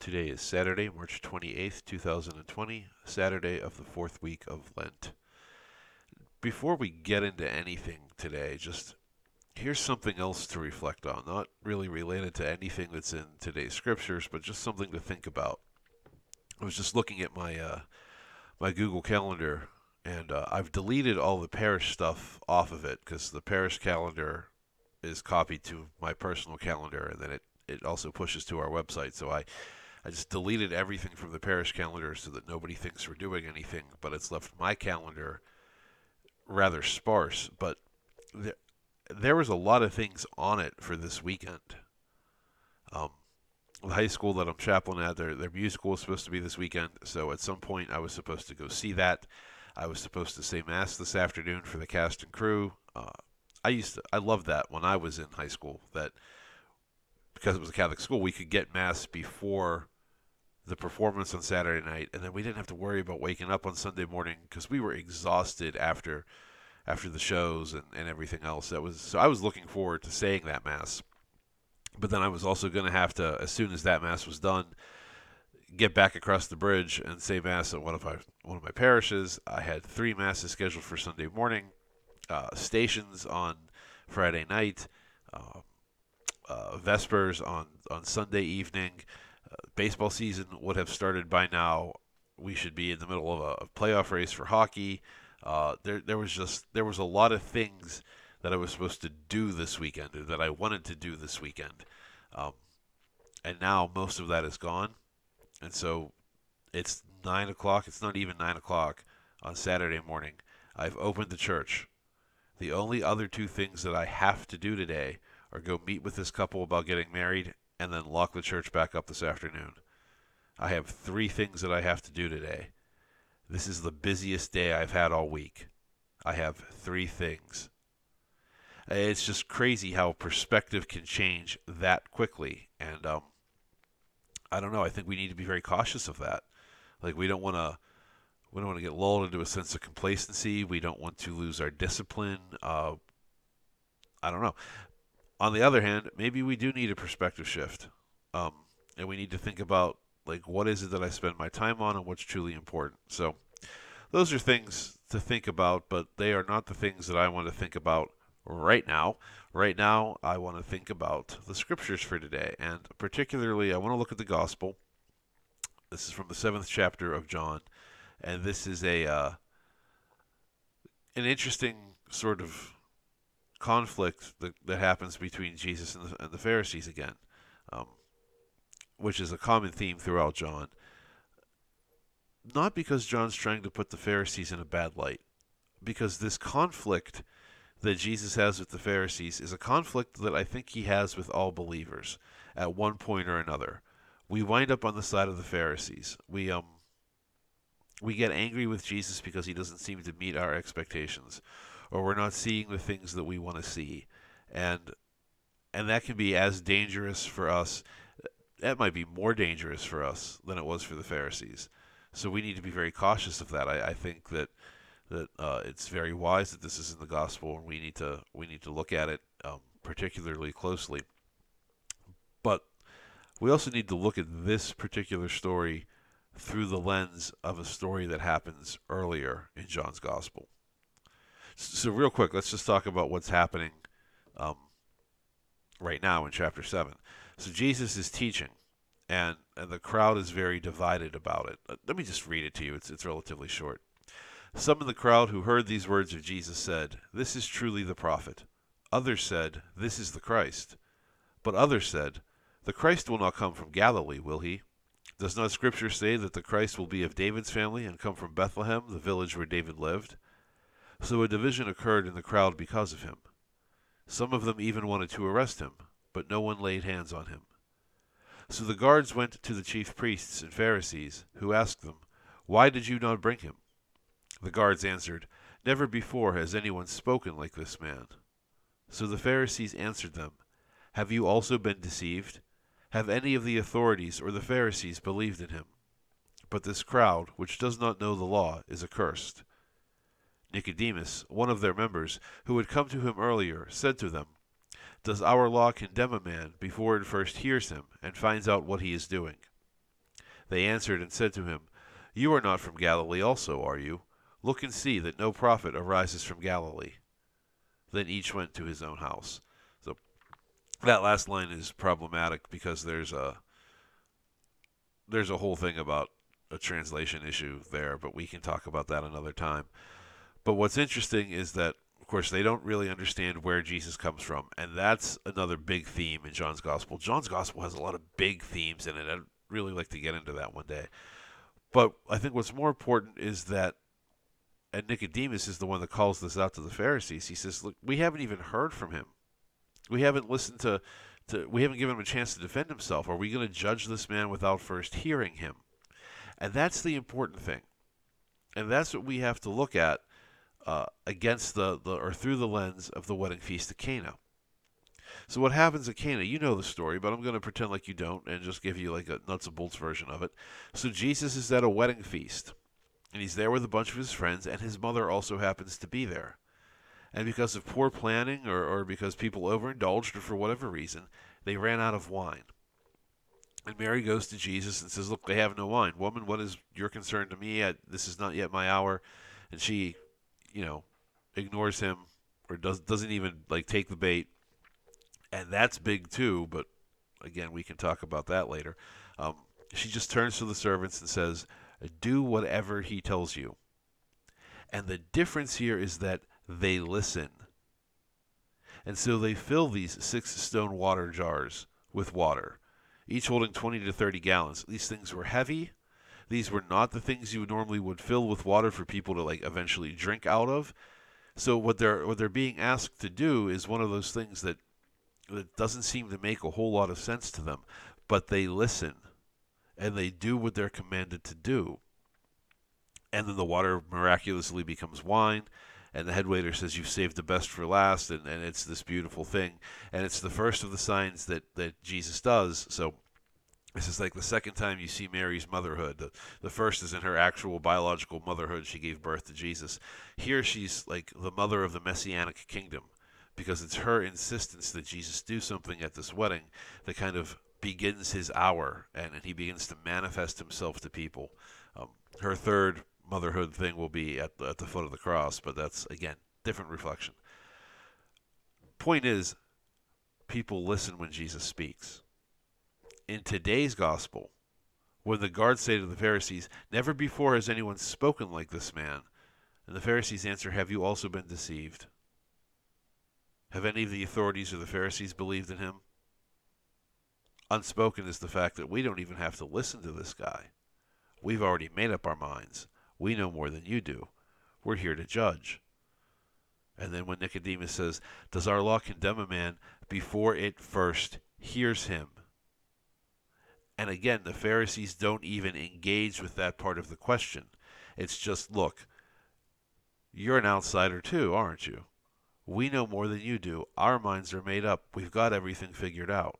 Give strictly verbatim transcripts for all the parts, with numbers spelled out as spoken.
Today is Saturday, March twenty-eighth, two thousand twenty, Saturday of the fourth week of Lent. Before we get into anything today, just here's something else to reflect on. Not really related to anything that's in today's scriptures, but just something to think about. I was just looking at my uh, my Google Calendar, and uh, I've deleted all the parish stuff off of it because the parish calendar is copied to my personal calendar, and then it, it also pushes to our website. So I I just deleted everything from the parish calendar so that nobody thinks we're doing anything, but it's left my calendar rather sparse. But there, there was a lot of things on it for this weekend. Um, the high school that I'm chaplain at, their, their musical was supposed to be this weekend, so at some point I was supposed to go see that. I was supposed to say Mass this afternoon for the cast and crew. Uh, I used to, I loved that when I was in high school, that because it was a Catholic school, we could get Mass before the performance on Saturday night, and then we didn't have to worry about waking up on Sunday morning because we were exhausted after after the shows and, and everything else. That was so I was looking forward to saying that Mass, but then I was also going to have to, as soon as that Mass was done, get back across the bridge and say Mass at one of my one of my parishes. I had three Masses scheduled for Sunday morning, uh, stations on Friday night, uh, uh, Vespers on on Sunday evening. Uh, baseball season would have started by now. We should be in the middle of a, a playoff race for hockey. Uh, there, there was just there was a lot of things that I was supposed to do this weekend, or that I wanted to do this weekend, um, and now most of that is gone. And so it's nine o'clock. It's not even nine o'clock on Saturday morning. I've opened the church. The only other two things that I have to do today are go meet with this couple about getting married and then lock the church back up this afternoon. I have three things that I have to do today. This is the busiest day I've had all week. I have three things. It's just crazy how perspective can change that quickly. And um, I don't know. I think we need to be very cautious of that. Like, we don't want to we don't want to get lulled into a sense of complacency. We don't want to lose our discipline. Uh, I don't know. On the other hand, maybe we do need a perspective shift, um, and we need to think about, like, what is it that I spend my time on and what's truly important. So those are things to think about, but they are not the things that I want to think about right now. Right now, I want to think about the scriptures for today, and particularly I want to look at the gospel. This is from the seventh chapter of John, and this is a uh, an interesting sort of conflict that, that happens between Jesus and the, and the Pharisees again, um, which is a common theme throughout John. Not because John's trying to put the Pharisees in a bad light, because this conflict that Jesus has with the Pharisees is a conflict that I think he has with all believers at one point or another. We wind up on the side of the Pharisees. We um we get angry with Jesus because he doesn't seem to meet our expectations, or we're not seeing the things that we want to see. And and that can be as dangerous for us. That might be more dangerous for us than it was for the Pharisees. So we need to be very cautious of that. I, I think that that uh, it's very wise that this is in the gospel, and we need to we need to look at it um, particularly closely. But we also need to look at this particular story through the lens of a story that happens earlier in John's gospel. So real quick, let's just talk about what's happening um, right now in chapter seven. So Jesus is teaching, and, and the crowd is very divided about it. Uh, Let me just read it to you. It's, it's relatively short. Some in the crowd who heard these words of Jesus said, "This is truly the prophet." Others said, "This is the Christ." But others said, "The Christ will not come from Galilee, will he? Does not Scripture say that the Christ will be of David's family and come from Bethlehem, the village where David lived?" So a division occurred in the crowd because of him. Some of them even wanted to arrest him, but no one laid hands on him. So the guards went to the chief priests and Pharisees, who asked them, "Why did you not bring him?" The guards answered, "Never before has anyone spoken like this man." So the Pharisees answered them, "Have you also been deceived? Have any of the authorities or the Pharisees believed in him? But this crowd, which does not know the law, is accursed." Nicodemus, one of their members, who had come to him earlier, said to them, "Does our law condemn a man before it first hears him and finds out what he is doing?" They answered and said to him, You are not from Galilee also, are you? Look and see that no prophet arises from Galilee. Then each went to his own house. So that last line is problematic because there's a there's a whole thing about a translation issue there, but we can talk about that another time. But what's interesting is that, of course, they don't really understand where Jesus comes from, and that's another big theme in John's Gospel. John's Gospel has a lot of big themes in it. I'd really like to get into that one day. But I think what's more important is that, and Nicodemus is the one that calls this out to the Pharisees. He says, look, we haven't even heard from him. We haven't listened to, to we haven't given him a chance to defend himself. Are we going to judge this man without first hearing him? And that's the important thing. And that's what we have to look at uh, against the, the, or through the lens of the wedding feast at Cana. So what happens at Cana, you know the story, but I'm going to pretend like you don't and just give you like a nuts and bolts version of it. So Jesus is at a wedding feast, and he's there with a bunch of his friends, and his mother also happens to be there. And because of poor planning or, or because people overindulged or for whatever reason, they ran out of wine. And Mary goes to Jesus and says, look, they have no wine. Woman, what is your concern to me? I, this is not yet my hour. And she, you know, ignores him or does, doesn't even like take the bait. And that's big too, but again, we can talk about that later. Um, she just turns to the servants and says, do whatever he tells you. And the difference here is that they listen. And so they fill these six stone water jars with water, each holding twenty to thirty gallons. These things were heavy. These were not the things you normally would fill with water for people to like eventually drink out of. So what they're what they're being asked to do is one of those things that that doesn't seem to make a whole lot of sense to them, but they listen and they do what they're commanded to do. And then the water miraculously becomes wine. And the head waiter says, you've saved the best for last, and, and it's this beautiful thing. And it's the first of the signs that, that Jesus does. So this is like the second time you see Mary's motherhood. The, the first is in her actual biological motherhood. She gave birth to Jesus. Here she's like the mother of the Messianic kingdom, because it's her insistence that Jesus do something at this wedding that kind of begins his hour, and, and he begins to manifest himself to people. Um, her third motherhood thing will be at the, at the foot of the cross, but that's, again, different reflection. Point is, people listen when Jesus speaks. In today's gospel, when the guards say to the Pharisees, never before has anyone spoken like this man, and the Pharisees answer, have you also been deceived? Have any of the authorities or the Pharisees believed in him? Unspoken is the fact that we don't even have to listen to this guy. We've already made up our minds. We know more than you do. We're here to judge. And then when Nicodemus says, does our law condemn a man before it first hears him? And again, the Pharisees don't even engage with that part of the question. It's just, look, you're an outsider too, aren't you? We know more than you do. Our minds are made up. We've got everything figured out.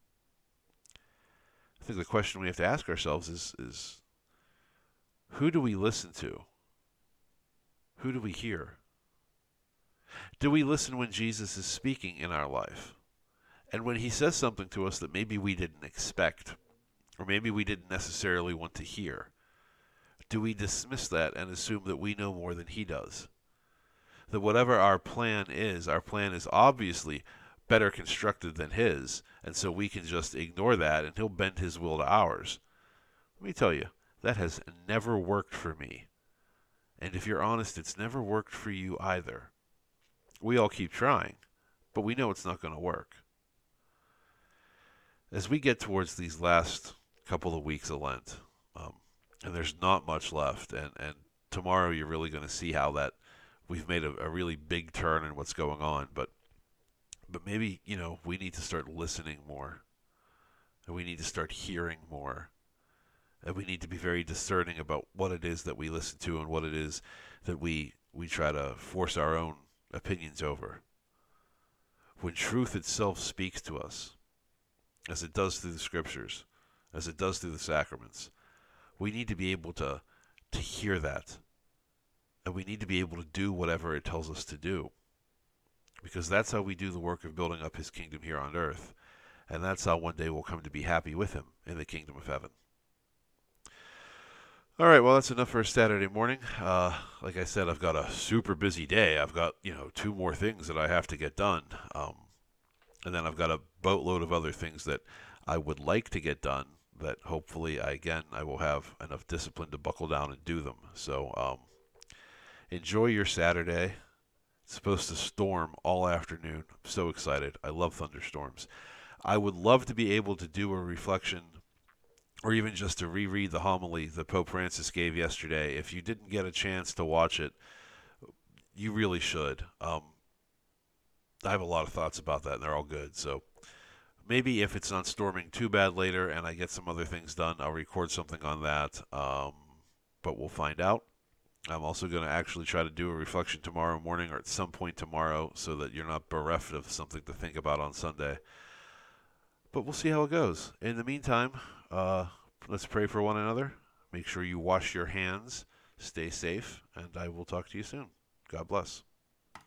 I think the question we have to ask ourselves is, is who do we listen to? Who do we hear? Do we listen when Jesus is speaking in our life? And when he says something to us that maybe we didn't expect, or maybe we didn't necessarily want to hear, do we dismiss that and assume that we know more than he does? That whatever our plan is, our plan is obviously better constructed than his, and so we can just ignore that and he'll bend his will to ours. Let me tell you, that has never worked for me. And if you're honest, it's never worked for you either. We all keep trying, but we know it's not going to work. As we get towards these last couple of weeks of Lent, um, and there's not much left, and, and tomorrow you're really going to see how that we've made a, a really big turn in what's going on, but but maybe, you know, we need to start listening more, and we need to start hearing more, and we need to be very discerning about what it is that we listen to and what it is that we we try to force our own opinions over. When truth itself speaks to us, as it does through the scriptures, as it does through the sacraments, we need to be able to to hear that. And we need to be able to do whatever it tells us to do. Because that's how we do the work of building up his kingdom here on earth. And that's how one day we'll come to be happy with him in the kingdom of heaven. All right, well, that's enough for a Saturday morning. Uh, like I said, I've got a super busy day. I've got, you know, two more things that I have to get done. Um, and then I've got a boatload of other things that I would like to get done that hopefully, I, again, I will have enough discipline to buckle down and do them. So um, enjoy your Saturday. It's supposed to storm all afternoon. I'm so excited. I love thunderstorms. I would love to be able to do a reflection or even just to reread the homily that Pope Francis gave yesterday. If you didn't get a chance to watch it, you really should. Um, I have a lot of thoughts about that, and they're all good. So maybe if it's not storming too bad later and I get some other things done, I'll record something on that. Um, but we'll find out. I'm also going to actually try to do a reflection tomorrow morning or at some point tomorrow so that you're not bereft of something to think about on Sunday. But we'll see how it goes. In the meantime, uh, let's pray for one another. Make sure you wash your hands, stay safe, and I will talk to you soon. God bless.